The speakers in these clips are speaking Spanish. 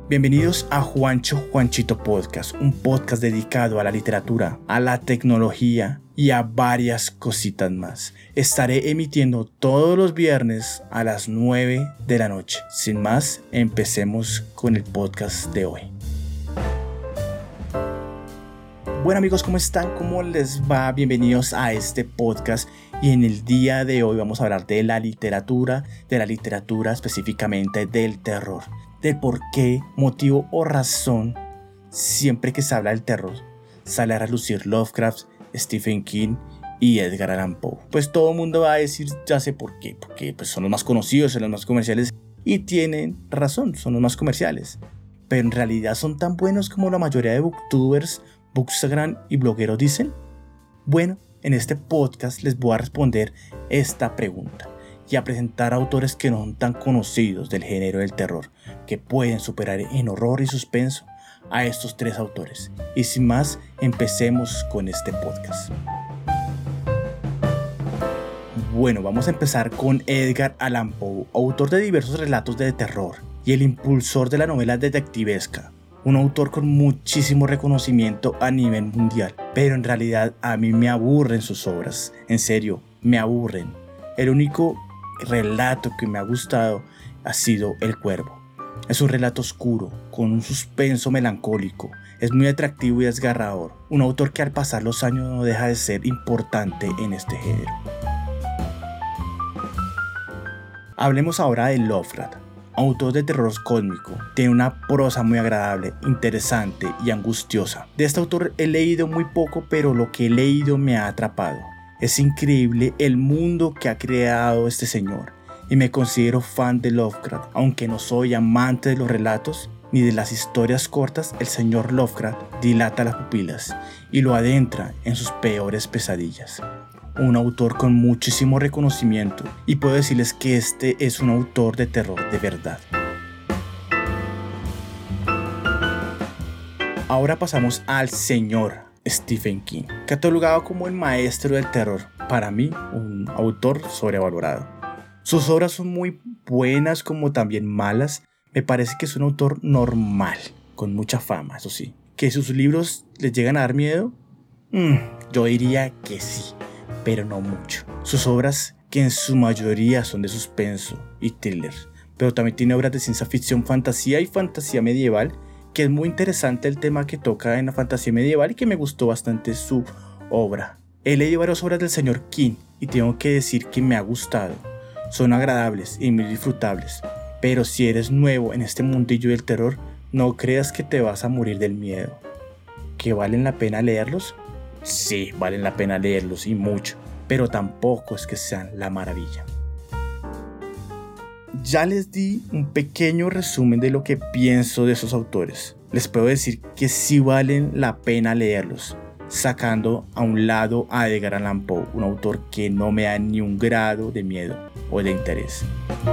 Bienvenidos a Juanchito Podcast, un podcast dedicado a la literatura, a la tecnología y a varias cositas más. Estaré emitiendo todos los viernes a las 9 de la noche. Sin más, empecemos con el podcast de hoy. Bueno amigos, ¿cómo están? ¿Cómo les va? Bienvenidos a este podcast y en el día de hoy vamos a hablar de la literatura específicamente del terror. De por qué, motivo o razón, siempre que se habla del terror, sale a relucir Lovecraft, Stephen King y Edgar Allan Poe. Pues todo el mundo va a decir, ya sé por qué, porque pues son los más conocidos, son los más comerciales y tienen razón, son los más comerciales. Pero en realidad son tan buenos como la mayoría de booktubers, bookstagram y blogueros dicen. Bueno, en este podcast les voy a responder esta pregunta y a presentar autores que no son tan conocidos del género del terror, que pueden superar en horror y suspenso a estos tres autores. Y sin más, empecemos con este podcast. Bueno, vamos a empezar con Edgar Allan Poe, autor de diversos relatos de terror y el impulsor de la novela detectivesca. Un autor con muchísimo reconocimiento a nivel mundial, pero en realidad a mí me aburren sus obras, en serio, me aburren. El único relato que me ha gustado ha sido El Cuervo. Es un relato oscuro, con un suspenso melancólico, es muy atractivo y desgarrador, un autor que al pasar los años no deja de ser importante en este género. Hablemos ahora de Lovecraft, autor de terror cósmico. Tiene una prosa muy agradable, interesante y angustiosa. De este autor he leído muy poco, pero lo que he leído me ha atrapado. Es increíble el mundo que ha creado este señor y me considero fan de Lovecraft. Aunque no soy amante de los relatos ni de las historias cortas, el señor Lovecraft dilata las pupilas y lo adentra en sus peores pesadillas. Un autor con muchísimo reconocimiento y puedo decirles que este es un autor de terror de verdad. Ahora pasamos al señor Stephen King, catalogado como el maestro del terror. Para mí, un autor sobrevalorado. Sus obras son muy buenas como también malas. Me parece que es un autor normal, con mucha fama, eso sí. ¿Que sus libros les llegan a dar miedo? Yo diría que sí, pero no mucho. Sus obras, que en su mayoría son de suspenso y thriller, pero también tiene obras de ciencia ficción, fantasía y fantasía medieval, que es muy interesante el tema que toca en la fantasía medieval y que me gustó bastante su obra. He leído varias obras del señor King y tengo que decir que me ha gustado. Son agradables y muy disfrutables, pero si eres nuevo en este mundillo del terror, no creas que te vas a morir del miedo. ¿Que valen la pena leerlos? Sí, valen la pena leerlos y mucho, pero tampoco es que sean la maravilla. Ya les di un pequeño resumen de lo que pienso de esos autores. Les puedo decir que sí valen la pena leerlos, sacando a un lado a Edgar Allan Poe, un autor que no me da ni un grado de miedo o de interés.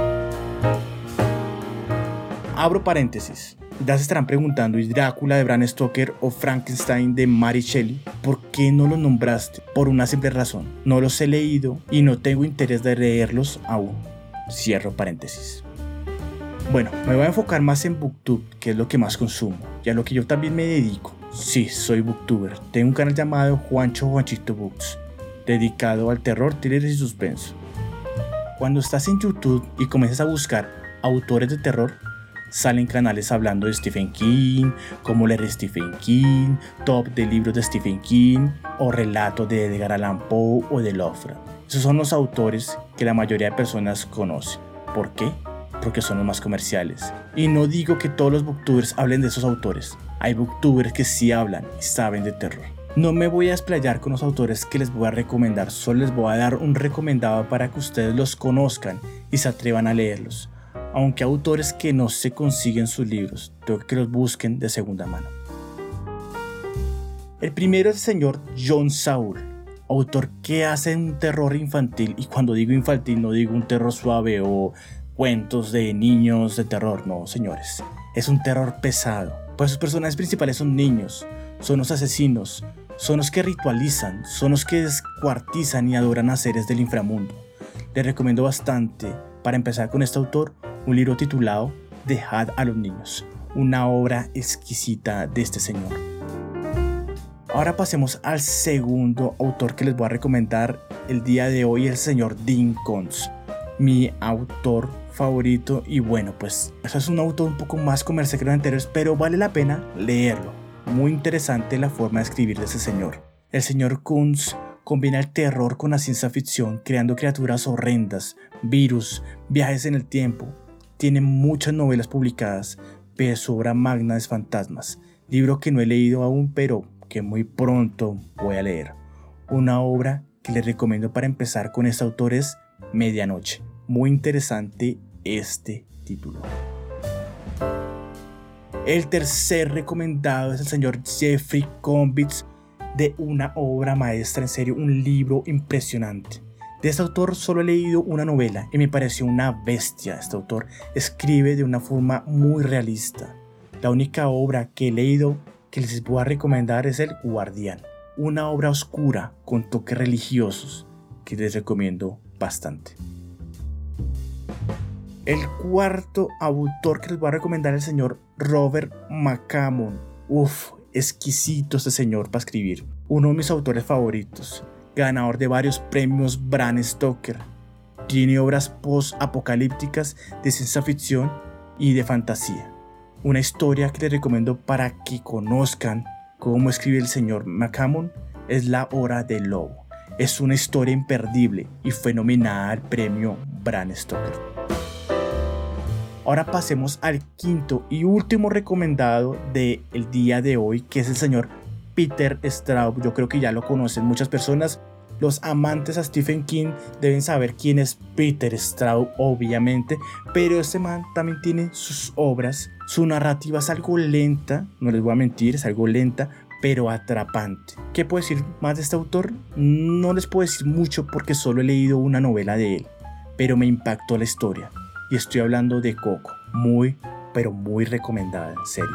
Abro paréntesis. Ya se estarán preguntando, ¿y Drácula de Bram Stoker o Frankenstein de Mary Shelley? ¿Por qué no los nombraste? Por una simple razón. No los he leído y no tengo interés de leerlos aún. Cierro paréntesis. Bueno, me voy a enfocar más en Booktube, que es lo que más consumo y a lo que yo también me dedico. Sí, soy booktuber. Tengo un canal llamado Juanchito Books, dedicado al terror, thriller y suspenso. Cuando estás en YouTube y comienzas a buscar autores de terror, salen canales hablando de Stephen King, cómo leer Stephen King, top de libros de Stephen King o relatos de Edgar Allan Poe o de Lovecraft. Esos son los autores que la mayoría de personas conocen. ¿Por qué? Porque son los más comerciales. Y no digo que todos los booktubers hablen de esos autores. Hay booktubers que sí hablan y saben de terror. No me voy a explayar con los autores que les voy a recomendar, solo les voy a dar un recomendado para que ustedes los conozcan y se atrevan a leerlos. Aunque autores que no se consiguen sus libros, tengo que los busquen de segunda mano. El primero es el señor John Saul, autor que hace un terror infantil, y cuando digo infantil no digo un terror suave o cuentos de niños de terror, no señores, es un terror pesado, pues sus personajes principales son niños, son los asesinos, son los que ritualizan, son los que descuartizan y adoran a seres del inframundo. Les recomiendo bastante, para empezar con este autor, un libro titulado Dejad a los niños, una obra exquisita de este señor. Ahora pasemos al segundo autor que les voy a recomendar el día de hoy, el señor Dean Koontz, mi autor favorito. Y bueno, pues eso es un autor un poco más comercial que los anteriores, pero vale la pena leerlo. Muy interesante la forma de escribir de ese señor. El señor Koontz combina el terror con la ciencia ficción, creando criaturas horrendas, virus, viajes en el tiempo. Tiene muchas novelas publicadas, pero su obra magna es Fantasmas, libro que no he leído aún, pero que muy pronto voy a leer. Una obra que les recomiendo para empezar con este autor es Medianoche. Muy interesante este título. El tercer recomendado es el señor Jeffrey Combs, de una obra maestra, en serio, un libro impresionante. De este autor solo he leído una novela y me pareció una bestia. Este autor escribe de una forma muy realista. La única obra que he leído que les voy a recomendar es El Guardián, una obra oscura con toques religiosos que les recomiendo bastante. El cuarto autor que les voy a recomendar es el señor Robert McCammon. Exquisito este señor para escribir. Uno de mis autores favoritos, ganador de varios premios Bram Stoker. Tiene obras post-apocalípticas de ciencia ficción y de fantasía. Una historia que les recomiendo para que conozcan cómo escribe el señor McCammon es La Hora del Lobo. Es una historia imperdible y fue nominada al premio Bram Stoker. Ahora pasemos al quinto y último recomendado del día de hoy, que es el señor Peter Straub. Yo creo que ya lo conocen muchas personas. Los amantes a Stephen King deben saber quién es Peter Straub, obviamente, pero este man también tiene sus obras. Su narrativa es algo lenta, no les voy a mentir, es algo lenta, pero atrapante. ¿Qué puedo decir más de este autor? No les puedo decir mucho porque solo he leído una novela de él, pero me impactó la historia. Y estoy hablando de Coco, muy, pero muy recomendada, en serio.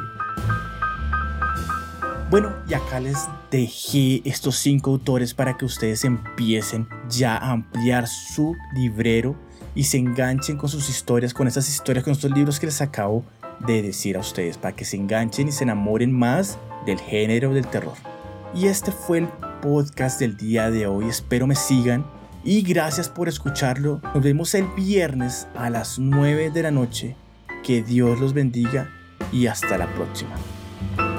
Bueno, y acá les dejé estos 5 autores para que ustedes empiecen ya a ampliar su librero y se enganchen con sus historias, con estas historias, con estos libros que les acabo de decir a ustedes, para que se enganchen y se enamoren más del género del terror. Y este fue el podcast del día de hoy, espero me sigan. Y gracias por escucharlo. Nos vemos el viernes a las 9 de la noche. Que Dios los bendiga y hasta la próxima.